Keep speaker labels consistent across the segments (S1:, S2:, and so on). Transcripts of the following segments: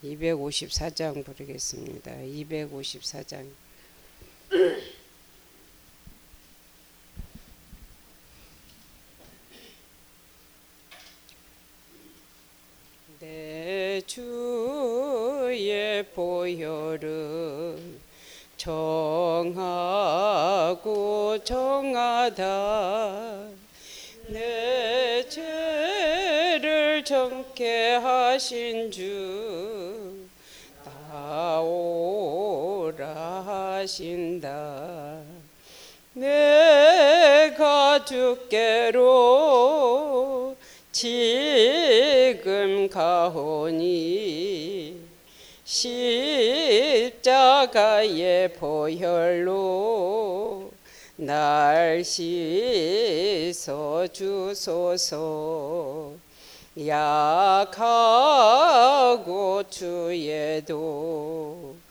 S1: 254장 부르겠습니다. 254장. 내 주의 보혈은 정하고 정하다. 내 죄를 정케 하신 주 나오라 하신다. 내가 주께로 지금 가오니 십자가의 보혈로 날 씻어 주소서. 약하고 주에도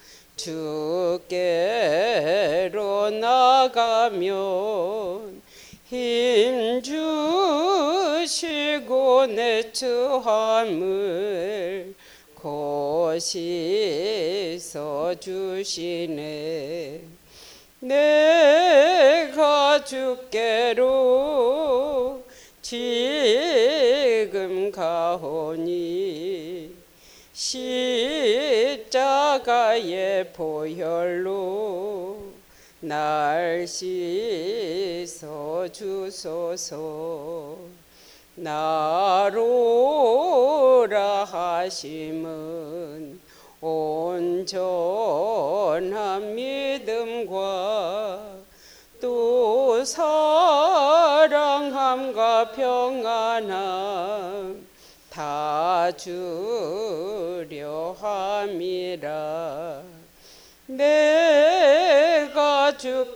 S1: 주께로 나가면 힘 주시고 내 처함을 곧 씻어 주시네. 내가 주께로 지금 가오니 십자가의 보혈로 날 씻어 주소서. 나로라 하심은 온전한 믿음과 또 사랑함과 평안함 다 주려 함이라. 내가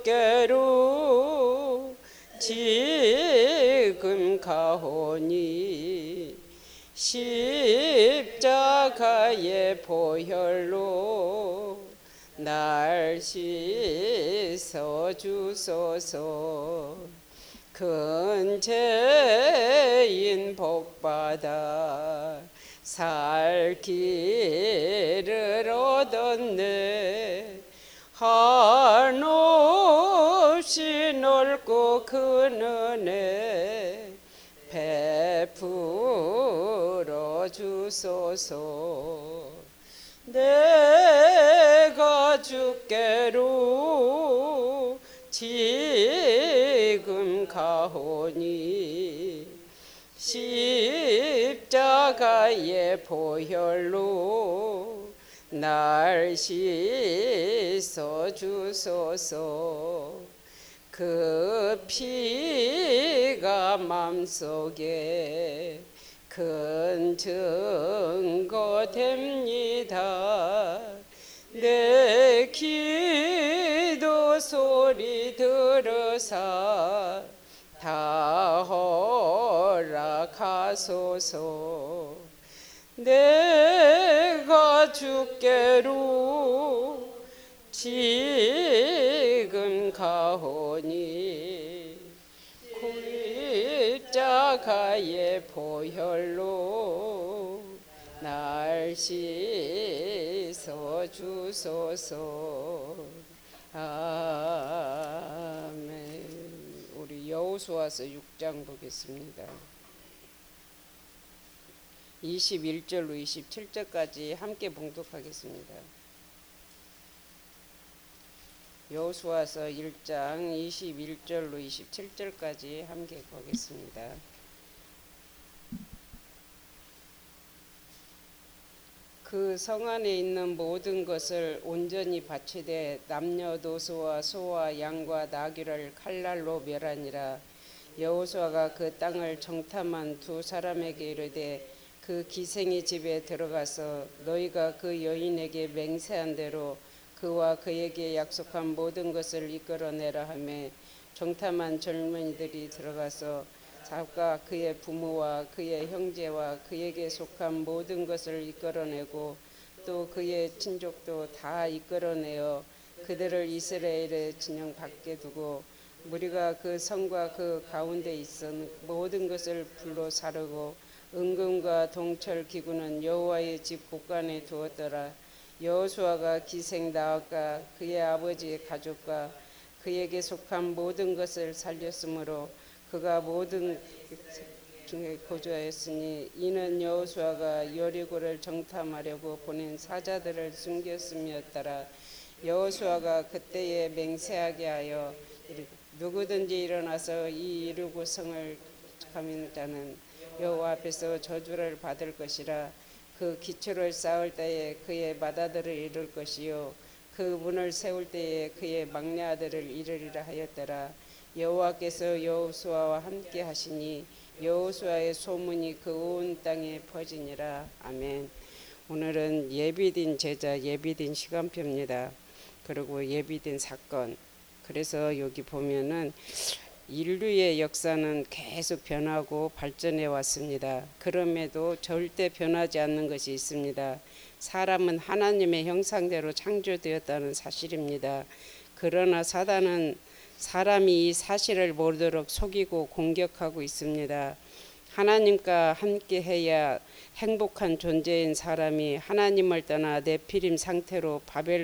S1: 주께로 지금 가오니 십자가의 보혈로 날 씻어 주소서. 큰 죄인 복받아 살 길을 얻었네. 한없이 넓고 큰 은혜 베풀어 주소서. 내가 주께로 지금 가오니 십자가의 보혈로 날 씻어 주소서. 그 피가 맘속에 큰 증거 됩니다. 내 기도 소리 들으사 다 허락하소서. 내가 주께로 지금 가오니 십자가의 보혈로 날 씻어 주소서. 아멘. 우리 여호수아서 6장 보겠습니다. 21절로 27절까지 함께 봉독하겠습니다. 여호수아서 1장 21절로 27절까지 함께 보겠습니다. 그 성 안에 있는 모든 것을 온전히 바치되 남녀노소와 소와 양과 나귀를 칼날로 멸하니라. 여호수아가 그 땅을 정탐한 두 사람에게 이르되 그 기생의 집에 들어가서 너희가 그 여인에게 맹세한 대로 그와 그에게 약속한 모든 것을 이끌어내라 하매 정탐한 젊은이들이 들어가서 각각 그의 부모와 그의 형제와 그에게 속한 모든 것을 이끌어내고 또 그의 친족도 다 이끌어내어 그들을 이스라엘의 진영 밖에 두고 무리가 그 성과 그 가운데 있은 모든 것을 불로 사르고 은금과 동철 기구는 여호와의 집 곳간에 두었더라. 여호수아가 기생 나앗과 그의 아버지의 가족과 그에게 속한 모든 것을 살렸으므로 그가 모든 중에 거주하였으니 이는 여호수아가 여리고를 정탐하려고 보낸 사자들을 숨겼음이었더라. 여호수아가 그때에 맹세하게 하여 누구든지 일어나서 이 이르고 성을 가민 자는 여호와 앞에서 저주를 받을 것이라. 그 기초를 쌓을 때에 그의 맏아들을 이룰 것이요 그 문을 세울 때에 그의 막내 아들을 이르리라 하였더라. 여호와께서 여호수아와 함께 하시니 여호수아의 소문이 그 온 땅에 퍼지니라. 아멘. 오늘은 예비된 제자, 예비된 시간표입니다. 그리고 예비된 사건. 그래서 여기 보면은 인류의 역사는 계속 변하고 발전해 왔습니다. 그럼에도 절대 변하지 않는 것이 있습니다. 사람은 하나님의 형상대로 창조되었다는 사실입니다. 그러나 사단은 사람이 이 사실을 모르도록 속이고 공격하고 있습니다. 하나님과 함께 해야 행복한 존재인 사람이 하나님을 떠나 네피림 상태로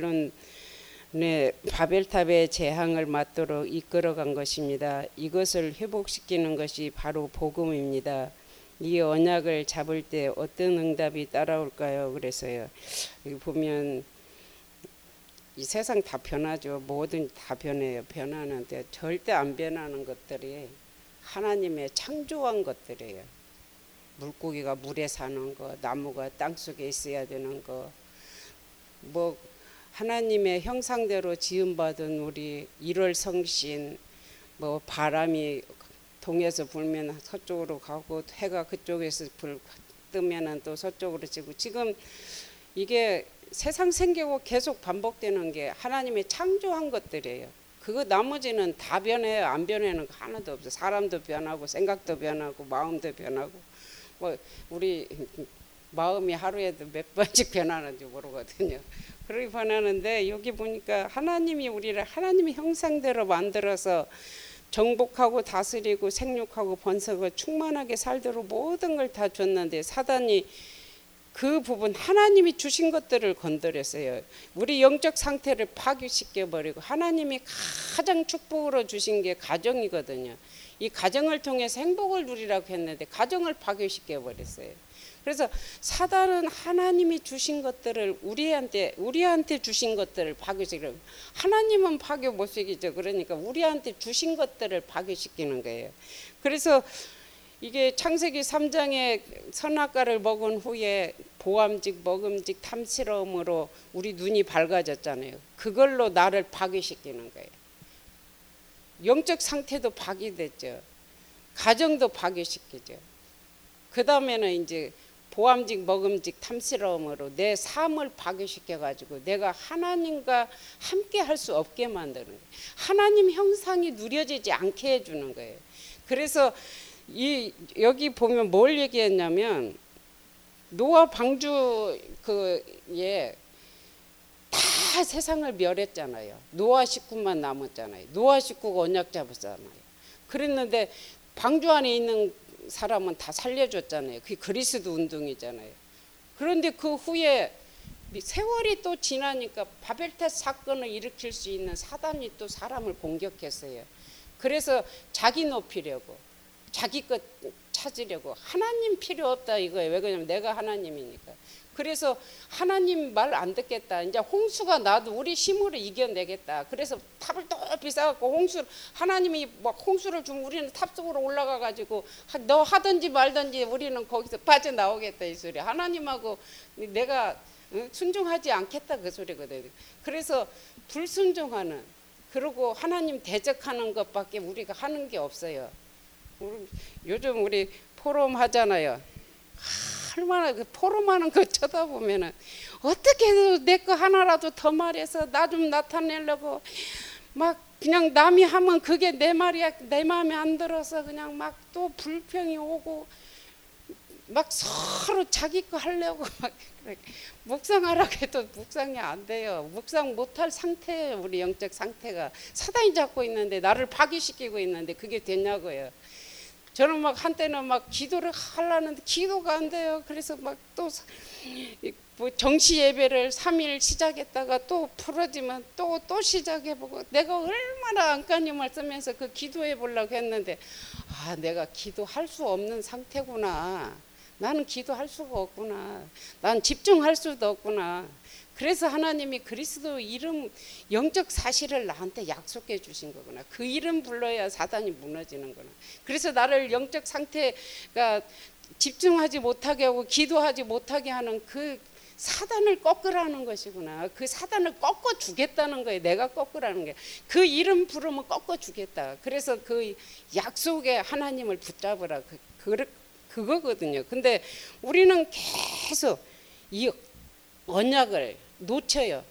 S1: 바벨탑의 재앙을 맞도록 이끌어간 것입니다. 이것을 회복시키는 것이 바로 복음입니다. 이 언약을 잡을 때 어떤 응답이 따라올까요? 그래서요. 여기 보면 이 세상 다 변하죠. 뭐든 다 변해요. 변하는데 절대 안 변하는 것들이 하나님의 창조한 것들이에요. 물고기가 물에 사는 거, 나무가 땅속에 있어야 되는 거, 뭐 하나님의 형상대로 지음받은 우리 1월 성신, 뭐 바람이 동에서 불면 서쪽으로 가고 해가 그쪽에서 뜨면은 또 서쪽으로 지고, 지금 이게 세상 생기고 계속 반복되는 게 하나님의 창조한 것들이에요. 그거 나머지는 다 변해요. 안 변하는 거 하나도 없어. 사람도 변하고 생각도 변하고 마음도 변하고, 뭐 우리 마음이 하루에도 몇 번씩 변하는지 모르거든요. 그렇게 변하는데 여기 보니까 하나님이 우리를 하나님의 형상대로 만들어서 정복하고 다스리고 생육하고 번성하고 충만하게 살도록 모든 걸 다 줬는데 사단이 그 부분 하나님이 주신 것들을 건드렸어요. 우리 영적 상태를 파괴시켜버리고, 하나님이 가장 축복으로 주신 게 가정이거든요. 이 가정을 통해서 행복을 누리라고 했는데 가정을 파괴시켜버렸어요. 그래서 사단은 하나님이 주신 것들을 우리한테 주신 것들을 파괴시키고, 하나님은 파괴 못 시키죠. 그러니까 우리한테 주신 것들을 파괴시키는 거예요. 그래서 이게 창세기 3장에 선악과를 먹은 후에 보암직, 먹음직, 탐스러움으로 우리 눈이 밝아졌잖아요. 그걸로 나를 파괴시키는 거예요. 영적 상태도 파괴됐죠. 가정도 파괴시키죠. 그 다음에는 이제 보암직, 먹음직, 탐스러움으로 내 삶을 파괴시켜가지고 내가 하나님과 함께 할 수 없게 만드는 거예요. 하나님 형상이 누려지지 않게 해주는 거예요. 그래서 여기 보면 뭘 얘기했냐면, 노아 방주 다 세상을 멸했잖아요. 노아 식구만 남았잖아요. 노아 식구가 언약 잡았잖아요. 그랬는데 방주 안에 있는 사람은 다 살려줬잖아요. 그게 그리스도 운동이잖아요. 그런데 그 후에 세월이 또 지나니까 바벨탑 사건을 일으킬 수 있는 사단이 또 사람을 공격했어요. 그래서 자기 높이려고, 자기 것 찾으려고, 하나님 필요 없다 이거예요. 왜 그러냐면 내가 하나님이니까. 그래서 하나님 말 안 듣겠다. 이제 홍수가 나도 우리 힘으로 이겨내겠다. 그래서 탑을 높이 쌓았고 하나님이 막 홍수를 주면 우리는 탑 속으로 올라가 가지고 너 하든지 말든지 우리는 거기서 빠져나오겠다 이 소리. 하나님하고 내가 순종하지 않겠다 그 소리거든요. 그래서 불순종하는, 그리고 하나님 대적하는 것밖에 우리가 하는 게 없어요. 요즘 우리 포럼 하잖아요. 얼마나 그 포럼하는 거 쳐다보면은 어떻게 해도 내 거 하나라도 더 말해서 나 좀 나타내려고 막 그냥 남이 하면 그게 내 말이야, 내 마음에 안 들어서 그냥 막 또 불평이 오고 막 서로 자기 거 하려고 막 묵상하라고 해도 묵상이 안 돼요. 묵상 못할 상태예요. 우리 영적 상태가 사단이 잡고 있는데, 나를 파괴시키고 있는데 그게 되냐고요. 저는 막 한때는 막 기도를 하려는데 기도가 안 돼요. 그래서 막 또 뭐 정시 예배를 3일 시작했다가 또 풀어지면 또 시작해보고, 내가 얼마나 안간힘을 쓰면서 그 기도해 보려고 했는데, 아, 내가 기도할 수 없는 상태구나. 나는 기도할 수가 없구나. 난 집중할 수도 없구나. 그래서 하나님이 그리스도 이름, 영적 사실을 나한테 약속해 주신 거구나. 그 이름 불러야 사단이 무너지는구나. 그래서 나를 영적 상태가 집중하지 못하게 하고 기도하지 못하게 하는 그 사단을 꺾으라는 것이구나. 그 사단을 꺾어 주겠다는 거예요. 내가 꺾으라는 게. 그 이름 부르면 꺾어 주겠다. 그래서 그 약속에 하나님을 붙잡으라. 그거거든요. 근데 우리는 계속 이 언약을 놓쳐요.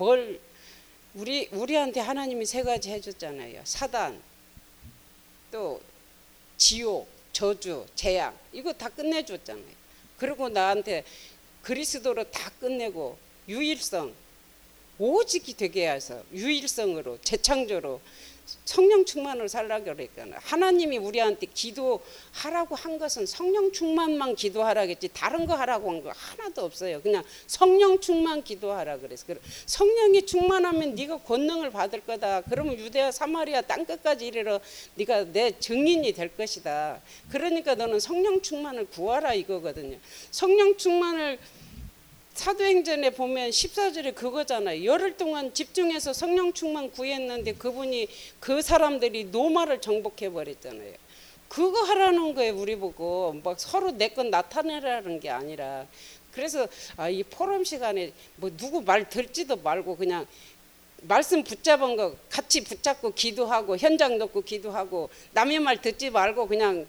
S1: 우리한테 하나님이 3가지 해줬잖아요. 사단, 또 지옥, 저주, 재앙, 이거 다 끝내줬잖아요. 그리고 나한테 그리스도로 다 끝내고 유일성, 오직 되게 해서 유일성으로, 재창조로, 성령 충만으로 살라고 그랬잖아요. 하나님이 우리한테 기도하라고 한 것은 성령 충만만 기도하라겠지, 다른 거 하라고 한 거 하나도 없어요. 그냥 성령 충만 기도하라 그래서. 성령이 충만하면 네가 권능을 받을 거다. 그러면 유대와 사마리아 땅끝까지 이르러 네가 내 증인이 될 것이다. 그러니까 너는 성령 충만을 구하라 이거거든요. 성령 충만을 사도행전에 보면 14절에 그거잖아요. 열흘 동안 집중해서 성령 충만 구했는데 그분이, 그 사람들이 노마를 정복해 버렸잖아요. 그거 하라는 거예요. 우리 보고 막 서로 내 건 나타내라는 게 아니라. 그래서 이 포럼 시간에 뭐 누구 말 들지도 말고 그냥 말씀 붙잡은 거 같이 붙잡고 기도하고, 현장 놓고 기도하고, 남의 말 듣지 말고 그냥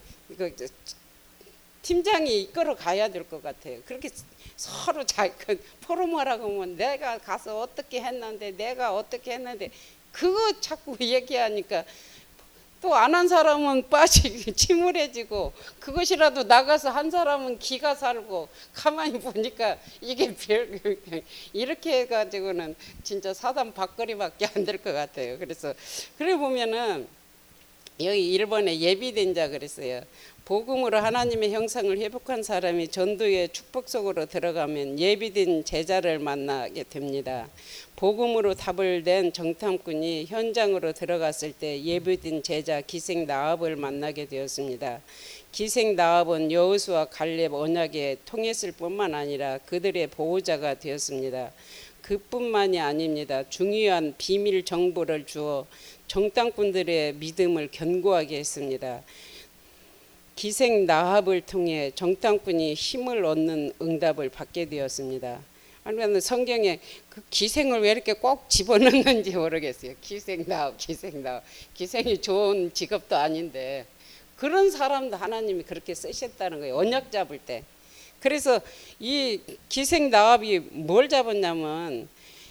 S1: 팀장이 이끌어 가야 될 것 같아요. 그렇게 서로 포럼하라고 하면 내가 가서 어떻게 했는데, 내가 어떻게 했는데, 그거 자꾸 얘기하니까 또 안 한 사람은 빠지고 침울해지고, 그것이라도 나가서 한 사람은 기가 살고, 가만히 보니까 이게 이렇게 해가지고는 진짜 사단 밥거리밖에 안 될 것 같아요. 그래서 그래 보면은 여기 1번에 예비된 자 그랬어요. 복음으로 하나님의 형상을 회복한 사람이 전도의 축복 속으로 들어가면 예비된 제자를 만나게 됩니다. 복음으로 답을 낸 정탐꾼이 현장으로 들어갔을 때 예비된 제자 기생 나합을 만나게 되었습니다. 기생 나합은 여호수아 갈렙 언약에 통했을 뿐만 아니라 그들의 보호자가 되었습니다. 그뿐만이 아닙니다. 중요한 비밀 정보를 주어 정탐꾼들의 믿음을 견고하게 했습니다. 기생 나합을 통해 정탐꾼이 힘을 얻는 응답을 받게 되었습니다. 아니면 성경에 그 기생을 왜 이렇게 꼭 집어넣는지 모르겠어요. 기생 나합. 기생이 좋은 직업도 아닌데 그런 사람도 하나님이 그렇게 쓰셨다는 거예요. 언약 잡을 때. 그래서 이 기생 나합이 뭘 잡았냐면,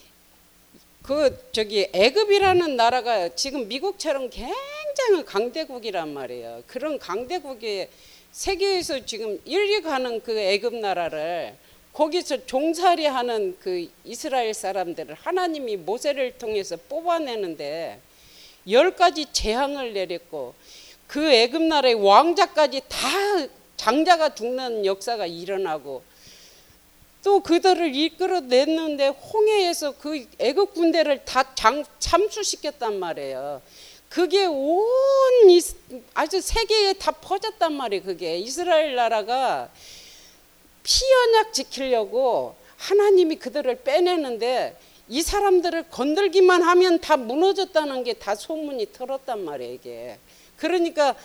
S1: 애굽이라는 나라가 지금 미국처럼 굉장히 강대국이란 말이에요. 그런 강대국에 세계에서 지금 1위 가는 그 애굽 나라를, 거기서 종살이하는 그 이스라엘 사람들을 하나님이 모세를 통해서 뽑아내는데 10가지 재앙을 내렸고, 그 애굽 나라의 왕자까지 다 장자가 죽는 역사가 일어나고, 또 그들을 이끌어냈는데 홍해에서 그 애국 군대를 다 참수시켰단 말이에요. 그게 아주 세계에 다 퍼졌단 말이에요. 그게 이스라엘 나라가 피언약 지키려고 하나님이 그들을 빼내는데, 이 사람들을 건들기만 하면 다 무너졌다는 게 다 소문이 들었단 말이에요. 이게 그러니까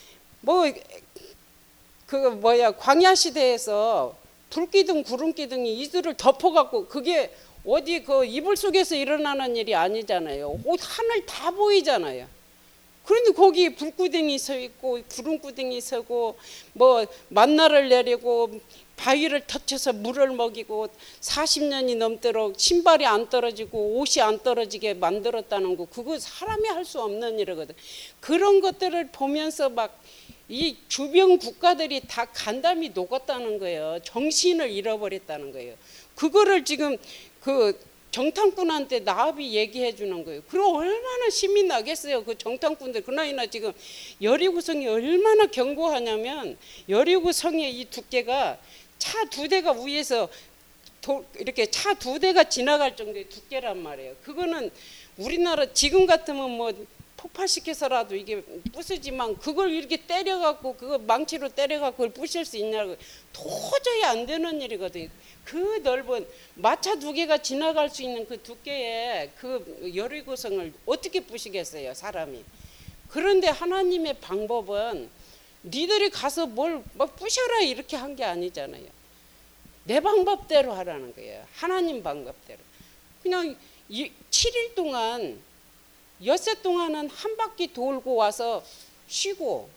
S1: 광야 시대에서 불기둥 구름기둥이 이들을 덮어갖고, 그게 어디 그 이불 속에서 일어나는 일이 아니잖아요. 하늘 다 보이잖아요. 그런데 거기 불구덩이 서 있고 구름구덩이 서고 만나를 내리고 바위를 터쳐서 물을 먹이고 40년이 넘도록 신발이 안 떨어지고 옷이 안 떨어지게 만들었다는 거, 그거 사람이 할 수 없는 일이거든. 그런 것들을 보면서 이 주변 국가들이 다 간담이 녹았다는 거예요. 정신을 잃어버렸다는 거예요. 그거를 지금 정탐꾼한테 나합이 얘기해 주는 거예요. 그럼 얼마나 힘이 나겠어요. 그 정탐꾼들 그나이나 지금 여리고성이 얼마나 견고하냐면 여리고성의 이 두께가 차 2대가 위에서 이렇게 차 2대가 지나갈 정도의 두께란 말이에요. 그거는 우리나라 지금 같으면 뭐 폭파시켜서라도 이게 부수지만 그걸 이렇게 때려갖고 그거 망치로 때려갖고 그걸 부실 수 있냐고 도저히 안 되는 일이거든요. 그 넓은 마차 2개가 지나갈 수 있는 그 두께의 그 여리고성을 어떻게 부시겠어요, 사람이. 그런데 하나님의 방법은 니들이 가서 뭘 막 부셔라 이렇게 한 게 아니잖아요. 내 방법대로 하라는 거예요. 하나님 방법대로. 그냥 7일 동안 엿새 동안은 한 바퀴 돌고 와서 쉬고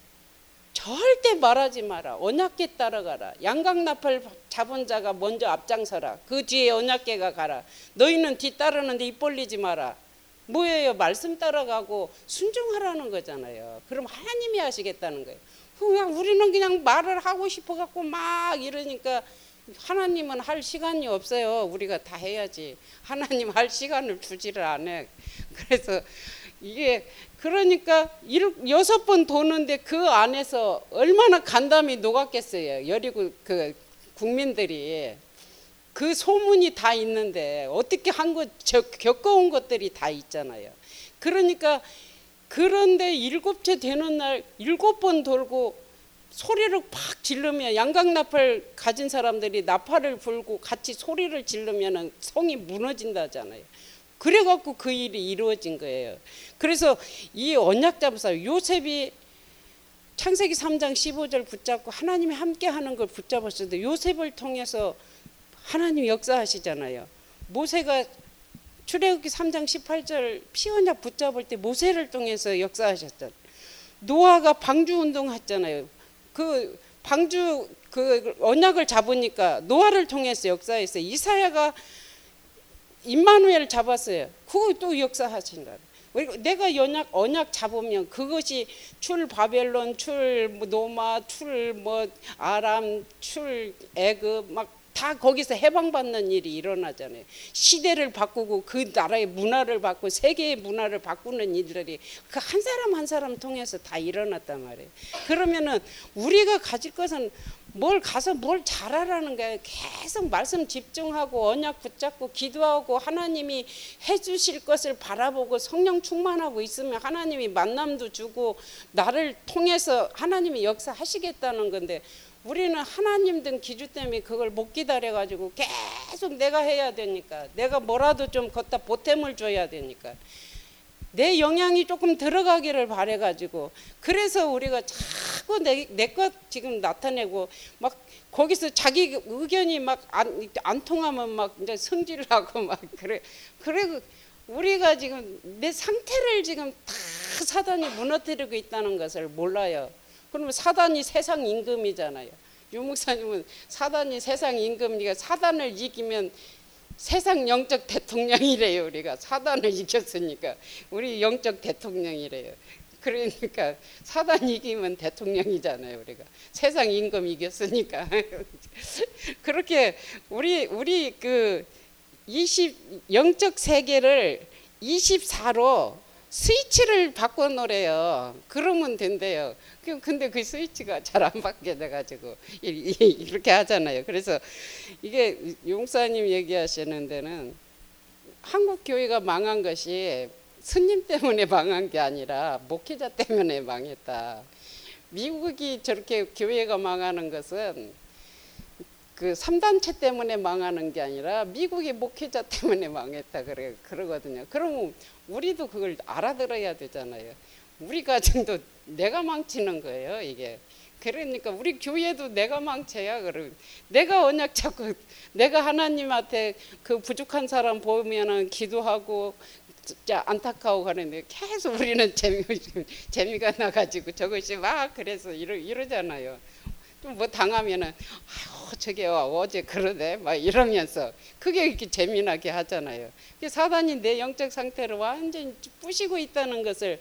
S1: 절대 말하지 마라. 언약궤 따라가라. 양강나팔 잡은 자가 먼저 앞장서라. 그 뒤에 언약궤가 가라. 너희는 뒤 따르는데 입 벌리지 마라. 뭐예요? 말씀 따라가고 순종하라는 거잖아요. 그럼 하나님이 하시겠다는 거예요. 그냥 우리는 그냥 말을 하고 싶어 갖고 막 이러니까 하나님은 할 시간이 없어요. 우리가 다 해야지. 하나님 할 시간을 주지를 않아요. 그래서 이게 그러니까 6번 도는데 그 안에서 얼마나 간담이 녹았겠어요. 여리고 그 국민들이 그 소문이 다 있는데 어떻게 한 것 겪어온 것들이 다 있잖아요. 그러니까 그런데 7째 되는 날 7번 돌고 소리를 팍 지르면 양강나팔 가진 사람들이 나팔을 불고 같이 소리를 지르면 성이 무너진다잖아요. 그래갖고 그 일이 이루어진 거예요. 그래서 이 언약 잡으사 요셉이 창세기 3장 15절 붙잡고 하나님이 함께하는 걸 붙잡았는데 요셉을 통해서 하나님 역사하시잖아요. 모세가 출애굽기 3장 18절 피 언약 붙잡을 때 모세를 통해서 역사하셨잖아요. 노아가 방주 운동했잖아요. 그 방주 그 언약을 잡으니까 노아를 통해서 역사했어요. 이사야가 임마누엘 잡았어요. 그거 또 역사하신다. 내가 언약 잡으면 그것이 출 바벨론, 출 노마, 출 뭐 아람, 출 애굽 막 다 거기서 해방받는 일이 일어나잖아요. 시대를 바꾸고 그 나라의 문화를 바꾸고 세계의 문화를 바꾸는 일들이 그 한 사람 한 사람 통해서 다 일어났단 말이에요. 그러면은 우리가 가질 것은 뭘 가서 뭘 잘하라는 거예요. 계속 말씀 집중하고 언약 붙잡고 기도하고 하나님이 해주실 것을 바라보고 성령 충만하고 있으면 하나님이 만남도 주고 나를 통해서 하나님이 역사하시겠다는 건데 우리는 하나님 등 기준 때문에 그걸 못 기다려가지고 계속 내가 해야 되니까 내가 뭐라도 좀 걷다 보탬을 줘야 되니까 내 영향이 조금 들어가기를 바래가지고 그래서 우리가 자꾸 내 것 지금 나타내고 막 거기서 자기 의견이 막 안 통하면 막 이제 성질하고 막 그래 우리가 지금 내 상태를 지금 다 사단이 무너뜨리고 있다는 것을 몰라요. 그러면 사단이 세상 임금이잖아요. 유 목사님은 사단이 세상 임금이니까 사단을 이기면 세상 영적 대통령이래요. 우리가 사단을 이겼으니까 우리 영적 대통령이래요. 그러니까 사단 이기면 대통령이잖아요. 우리가 세상 임금 이겼으니까 그렇게 우리 그 영적 세계를 24로 스위치를 바꿔놓으래요. 그러면 된대요. 근데 그 스위치가 잘 안 바뀌게 돼가지고 이렇게 하잖아요. 그래서 이게 용사님 얘기하시는 데는 한국 교회가 망한 것이 스님 때문에 망한 게 아니라 목회자 때문에 망했다. 미국이 저렇게 교회가 망하는 것은 그 3단체 때문에 망하는 게 아니라 미국의 목회자 때문에 망했다 그러거든요. 그러면 우리도 그걸 알아들어야 되잖아요. 우리 가정도 내가 망치는 거예요, 이게. 그러니까 우리 교회도 내가 망쳐야 그러고 내가 언약 잡고 내가 하나님한테 그 부족한 사람 보면은 기도하고 진짜 안타까워 하는데 계속 우리는 재미가 나가지고 저것이 막 그래서 이러잖아요. 뭐 당하면은 아유 저게 어제 그러네 막 이러면서 그게 이렇게 재미나게 하잖아요. 사단이 내 영적 상태를 완전히 부시고 있다는 것을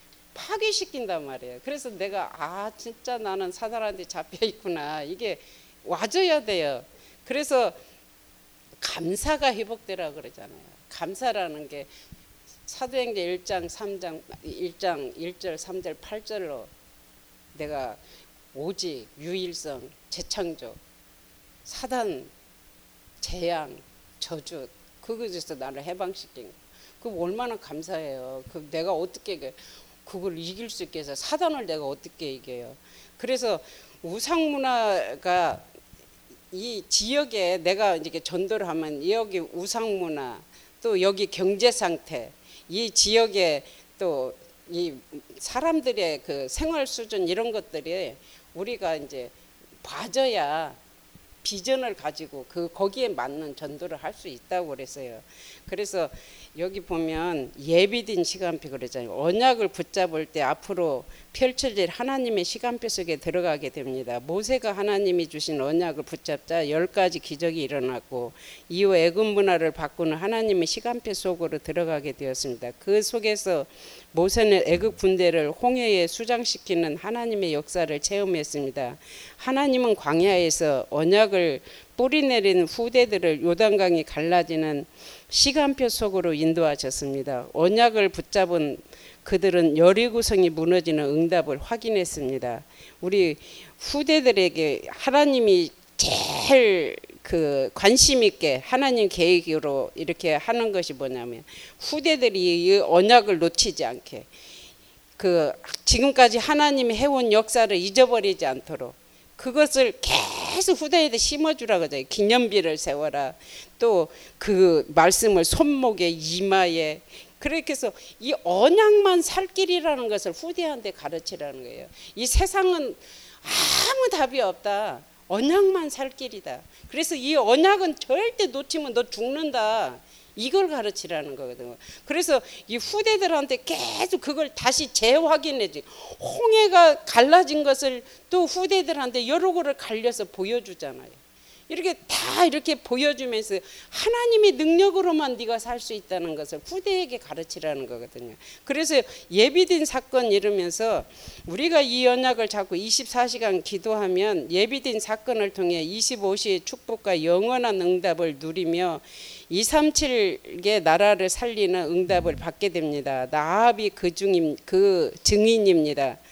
S1: 파괴시킨단 말이에요. 그래서 내가 진짜 나는 사단한테 잡혀 있구나 이게 와줘야 돼요. 그래서 감사가 회복되라 그러잖아요. 감사라는 게 사도행전 1장 3장 1장 1절 3절 8절로 내가 오직 유일성 재창조 사단 재앙 저주 그것에서 나를 해방시킨 거. 그 얼마나 감사해요. 그 내가 어떻게 그걸 이길 수 있게 해서 사단을 내가 어떻게 이겨요. 그래서 우상문화가 이 지역에 내가 이렇게 전도를 하면 여기 우상문화 또 여기 경제 상태 이 지역에 또 이 사람들의 그 생활 수준 이런 것들이 우리가 이제 봐줘야 비전을 가지고 거기에 맞는 전도를 할 수 있다고 그랬어요. 그래서 여기 보면 예비된 시간표 그러잖아요. 언약을 붙잡을 때 앞으로 펼쳐질 하나님의 시간표 속에 들어가게 됩니다. 모세가 하나님이 주신 언약을 붙잡자 10가지 기적이 일어났고 이후 애굽 문화를 바꾸는 하나님의 시간표 속으로 들어가게 되었습니다. 그 속에서 모세는 애굽 군대를 홍해에 수장시키는 하나님의 역사를 체험했습니다. 하나님은 광야에서 언약을 뿌리내린 후대들을 요단강이 갈라지는 시간표 속으로 인도하셨습니다. 언약을 붙잡은 그들은 여리고성이 무너지는 응답을 확인했습니다. 우리 후대들에게 하나님이 제일 관심 있게 하나님 계획으로 이렇게 하는 것이 뭐냐면 후대들이 이 언약을 놓치지 않게 지금까지 하나님이 해온 역사를 잊어버리지 않도록 그것을 계속 후대에다 심어주라고 하잖아요. 기념비를 세워라. 또 그 말씀을 손목에 이마에 그렇게 해서 이 언약만 살 길이라는 것을 후대한테 가르치라는 거예요. 이 세상은 아무 답이 없다. 언약만 살 길이다. 그래서 이 언약은 절대 놓치면 너 죽는다. 이걸 가르치라는 거거든요. 그래서 이 후대들한테 계속 그걸 다시 재확인해지. 홍해가 갈라진 것을 또 후대들한테 여러 거를 갈려서 보여주잖아요. 이렇게 다 이렇게 보여주면서 하나님의 능력으로만 네가 살 수 있다는 것을 후대에게 가르치라는 거거든요. 그래서 예비된 사건 이러면서 우리가 이 언약을 잡고 24시간 기도하면 예비된 사건을 통해 25시의 축복과 영원한 응답을 누리며 237개 나라를 살리는 응답을 받게 됩니다. 나압이 그 증인입니다.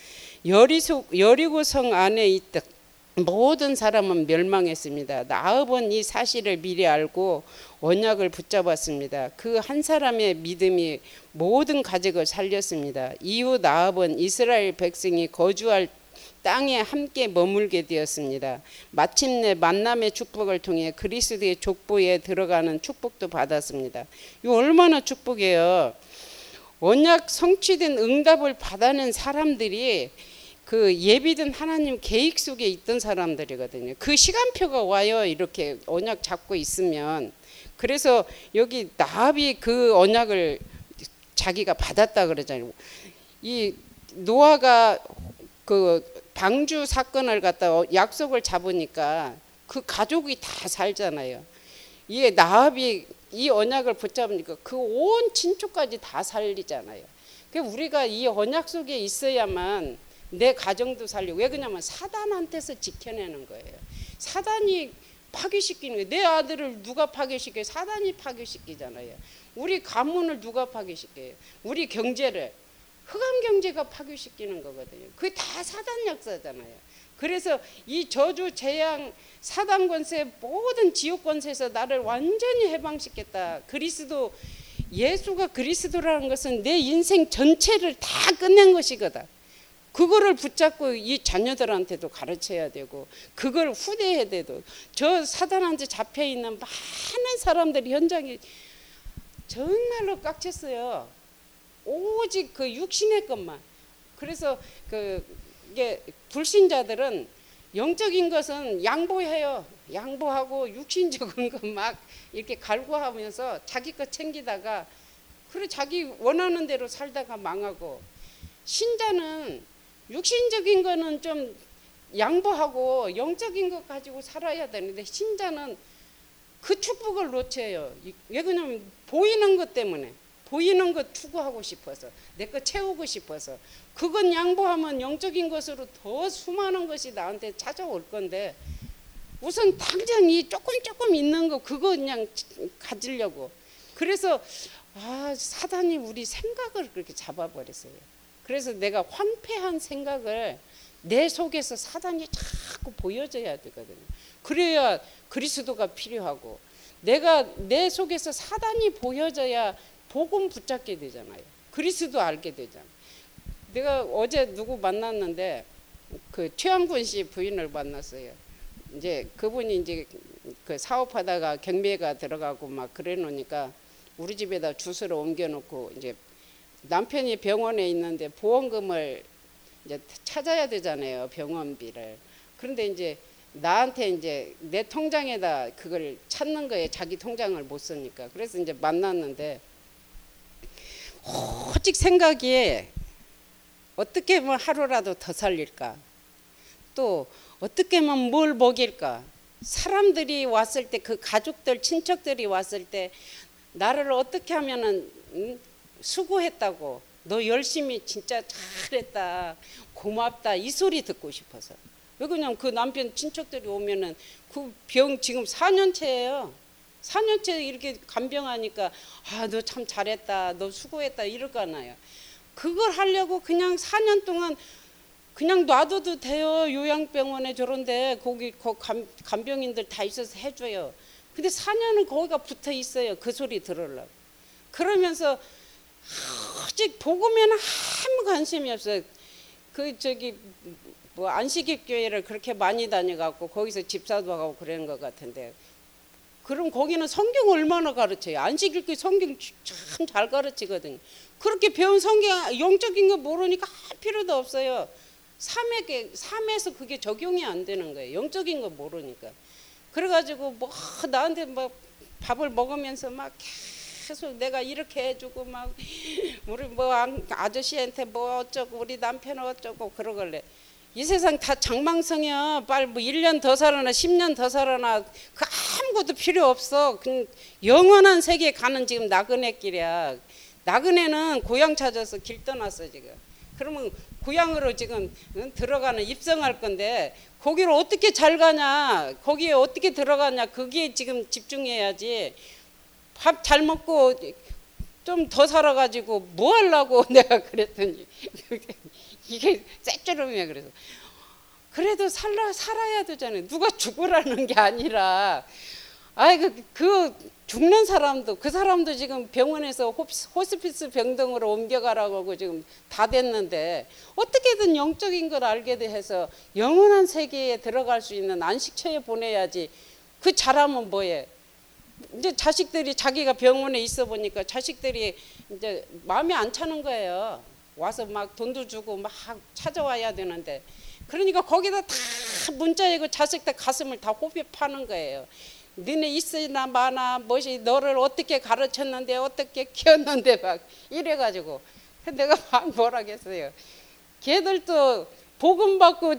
S1: 여리고성 안에 있던 모든 사람은 멸망했습니다. 나압은 이 사실을 미리 알고 언약을 붙잡았습니다. 그 한 사람의 믿음이 모든 가족을 살렸습니다. 이후 나압은 이스라엘 백성이 거주할 땅에 함께 머물게 되었습니다. 마침내 만남의 축복을 통해 그리스도의 족보에 들어가는 축복도 받았습니다. 이거 얼마나 축복이에요. 언약 성취된 응답을 받아낸 사람들이 그 예비된 하나님 계획 속에 있던 사람들이거든요. 그 시간표가 와요. 이렇게 언약 잡고 있으면. 그래서 여기 나압이 그 언약을 자기가 받았다 그러잖아요. 이 노아가 그 방주 사건을 갖다 약속을 잡으니까 그 가족이 다 살잖아요. 이게 나압이 이 언약을 붙잡으니까 그 온 친족까지 다 살리잖아요. 그러니까 우리가 이 언약 속에 있어야만 내 가정도 살리고. 왜 그러냐면 사단한테서 지켜내는 거예요. 사단이 파괴시키는 거예요. 내 아들을 누가 파괴시켜요? 사단이 파괴시키잖아요. 우리 가문을 누가 파괴시켜요? 우리 경제를 흑암 경제가 파괴시키는 거거든요. 그게 다 사단 역사잖아요. 그래서 이 저주 재앙 사단 권세 모든 지옥 권세에서 나를 완전히 해방시켰다. 그리스도 예수가 그리스도라는 것은 내 인생 전체를 다 끝낸 것이거든. 그거를 붙잡고 이 자녀들한테도 가르쳐야 되고 그걸 후대해야 되고. 저 사단한테 잡혀있는 많은 사람들이 현장에 정말로 깍쳤어요. 오직 그 육신의 것만. 그래서 이게 불신자들은 영적인 것은 양보해요. 양보하고 육신적인 것 막 이렇게 갈구하면서 자기 것 챙기다가 그래 자기 원하는 대로 살다가 망하고, 신자는 육신적인 거는 좀 양보하고 영적인 것 가지고 살아야 되는데 신자는 그 축복을 놓쳐요. 왜 그러냐면 보이는 것 때문에, 보이는 것 추구하고 싶어서, 내 거 채우고 싶어서. 그건 양보하면 영적인 것으로 더 수많은 것이 나한테 찾아올 건데 우선 당장 이 조금 있는 거 그거 그냥 가지려고. 그래서 사단이 우리 생각을 그렇게 잡아버렸어요. 그래서 내가 황폐한 생각을 내 속에서 사단이 자꾸 보여줘야 되거든요. 그래야 그리스도가 필요하고, 내가 내 속에서 사단이 보여져야 복음 붙잡게 되잖아요. 그리스도 알게 되잖아요. 내가 어제 누구 만났는데 그 최양군 씨 부인을 만났어요. 이제 그분이 이제 그 사업하다가 경매가 들어가고 막 그래 놓으니까 우리 집에다 주소를 옮겨 놓고, 이제 남편이 병원에 있는데 보험금을 이제 찾아야 되잖아요, 병원비를. 그런데 이제 나한테 이제 내 통장에다 그걸 찾는 거예요. 자기 통장을 못 쓰니까. 그래서 이제 만났는데 오직 생각이 어떻게 하면 하루라도 더 살릴까, 또 어떻게 하면 뭘 먹일까. 사람들이 왔을 때, 그 가족들 친척들이 왔을 때 나를 어떻게 하면은 수고했다고, 너 열심히 진짜 잘했다, 고맙다, 이 소리 듣고 싶어서. 왜 그냥 그 남편 친척들이 오면은 그 병 지금 4년째예요. 4년째 이렇게 간병하니까 너 참 잘했다, 너 수고했다 이럴 거 아니에요. 그걸 하려고 그냥 4년 동안 그냥 놔둬도 돼요. 요양병원에 저런데 거기 간병인들 다 있어서 해줘요. 근데 4년은 거기가 붙어 있어요. 그 소리 들으려고. 그러면서 오직 복음에는 아무 관심이 없어요. 그 저기 뭐 안식일교회를 그렇게 많이 다녀갖고 거기서 집사도 하고 그러는 것 같은데, 그럼 거기는 성경 얼마나 가르쳐요? 안식일교회 성경 참 잘 가르치거든요. 그렇게 배운 성경 영적인 거 모르니까 필요도 없어요. 삶에서 그게 적용이 안 되는 거예요. 영적인 거 모르니까. 그래가지고 뭐 나한테 막 밥을 먹으면서 막 계속 내가 이렇게 해주고 막 우리 뭐 아저씨한테 뭐 어쩌고 우리 남편 어쩌고 그러길래, 이 세상 다 장망성이야. 빨리 뭐 1년 더 살아나 10년 더 살아나 그 아무것도 필요 없어. 영원한 세계에 가는 지금 나그네길이야. 나그네는 고향 찾아서 길 떠났어 지금. 그러면 고향으로 지금 들어가는 입성할 건데 거기를 어떻게 잘 가냐, 거기에 어떻게 들어가냐, 그게 지금 집중해야지. 밥 잘 먹고 좀 더 살아가지고 뭐 하려고 내가 그랬더니 이게 쎄쭈름이야. 그래도 살아야 되잖아요. 누가 죽으라는 게 아니라, 그 죽는 사람도, 그 사람도 지금 병원에서 호스피스 병동으로 옮겨가라고 하고 지금 다 됐는데, 어떻게든 영적인 걸 알게 해서 영원한 세계에 들어갈 수 있는 안식처에 보내야지. 그 잘하면 뭐해. 이제 자식들이, 자기가 병원에 있어 보니까 자식들이 이제 마음에 안 차는 거예요. 와서 막 돈도 주고 막 찾아와야 되는데, 그러니까 거기다 다 문자이고 자식들 가슴을 다 호비 파는 거예요. 너네 있으나 마나 뭐지, 너를 어떻게 가르쳤는데 어떻게 키웠는데 막 이래가지고. 내가 막 뭐라겠어요. 걔들도 복음 받고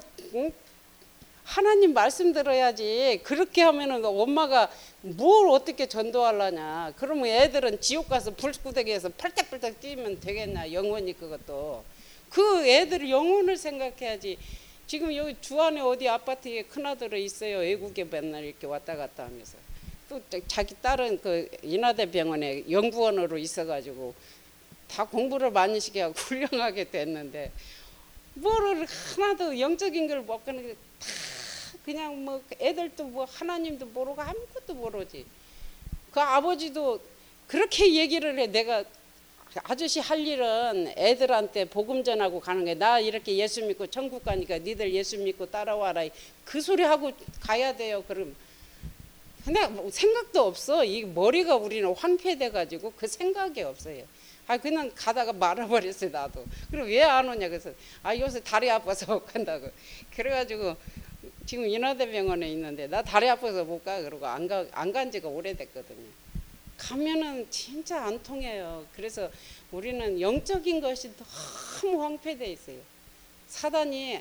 S1: 하나님 말씀 들어야지. 그렇게 하면은 엄마가 뭘 어떻게 전도하려냐. 그러면 애들은 지옥 가서 불구덩이에서 펄떡펄떡 뛰면 되겠냐, 영원히. 그것도 그 애들 영혼을 생각해야지. 지금 여기 주안에 어디 아파트에 큰아들이 있어요. 외국에 맨날 이렇게 왔다 갔다 하면서. 또 자기 딸은 그 인하대 병원에 연구원으로 있어가지고 다 공부를 많이 시켜서 훌륭하게 됐는데, 뭐를 하나도 영적인 걸 못 가는 게 다 그냥 뭐 애들도 뭐 하나님도 모르고 아무것도 모르지. 그 아버지도 그렇게 얘기를 해. 내가 아저씨 할 일은 애들한테 복음 전하고 가는 거야. 나 이렇게 예수 믿고 천국 가니까 니들 예수 믿고 따라와라. 그 소리 하고 가야 돼요. 그럼 근데 뭐 생각도 없어. 이 머리가 우리는 황폐돼 가지고 그 생각이 없어요. 그냥 가다가 말아버렸어요, 나도. 그리고 왜 안 오냐 그래서 요새 다리 아파서 못 간다고. 그래가지고 지금 인하대병원에 있는데 나 다리 아파서 못 가. 그러고 안 간 지가 오래됐거든요. 가면은 진짜 안 통해요. 그래서 우리는 영적인 것이 너무 황폐돼 있어요. 사단이,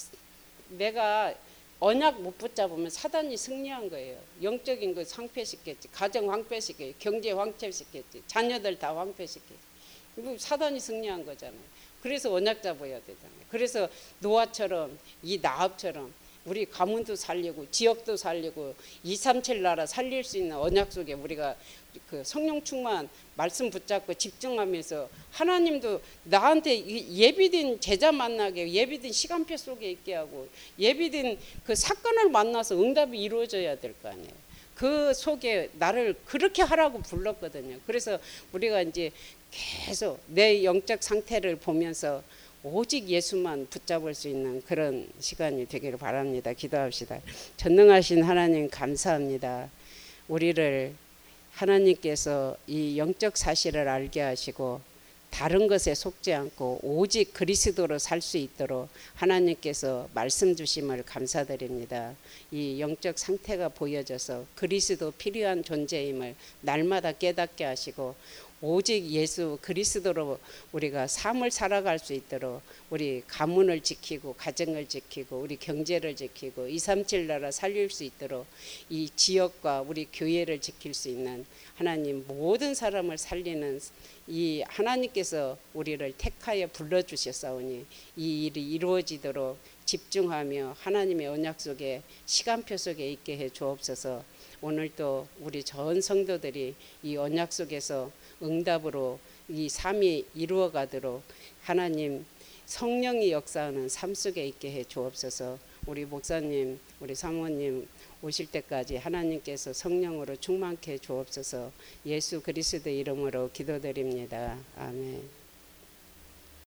S1: 내가 언약 못 붙잡으면 사단이 승리한 거예요. 영적인 거 황폐시켰지, 가정 황폐시켰지, 경제 황폐시켰지, 자녀들 다 황폐시켰지. 사단이 승리한 거잖아요. 그래서 언약 잡아야 되잖아요. 그래서 노아처럼, 이 나합처럼 우리 가문도 살리고 지역도 살리고 237 나라 살릴 수 있는 언약 속에 우리가 그 성령 충만 말씀 붙잡고 집중하면서 하나님도 나한테 예비된 제자 만나게 예비된 시간표 속에 있게 하고 예비된 그 사건을 만나서 응답이 이루어져야 될 거 아니에요. 그 속에 나를 그렇게 하라고 불렀거든요. 그래서 우리가 이제 계속 내 영적 상태를 보면서 오직 예수만 붙잡을 수 있는 그런 시간이 되기를 바랍니다. 기도합시다. 전능하신 하나님 감사합니다. 우리를 하나님께서 이 영적 사실을 알게 하시고 다른 것에 속지 않고 오직 그리스도로 살 수 있도록 하나님께서 말씀 주심을 감사드립니다. 이 영적 상태가 보여져서 그리스도 필요한 존재임을 날마다 깨닫게 하시고 오직 예수 그리스도로 우리가 삶을 살아갈 수 있도록 우리 가문을 지키고 가정을 지키고 우리 경제를 지키고 237 나라 살릴 수 있도록 이 지역과 우리 교회를 지킬 수 있는 하나님 모든 사람을 살리는 이 하나님께서 우리를 택하여 불러주셨사오니 이 일이 이루어지도록 집중하며 하나님의 언약 속에 시간표 속에 있게 해 주옵소서. 오늘도 우리 전 성도들이 이 언약 속에서 응답으로 이 삶이 이루어가도록 하나님 성령이 역사하는 삶 속에 있게 해 주옵소서. 우리 목사님 우리 사모님 오실 때까지 하나님께서 성령으로 충만케 해 주옵소서. 예수 그리스도 이름으로 기도드립니다. 아멘.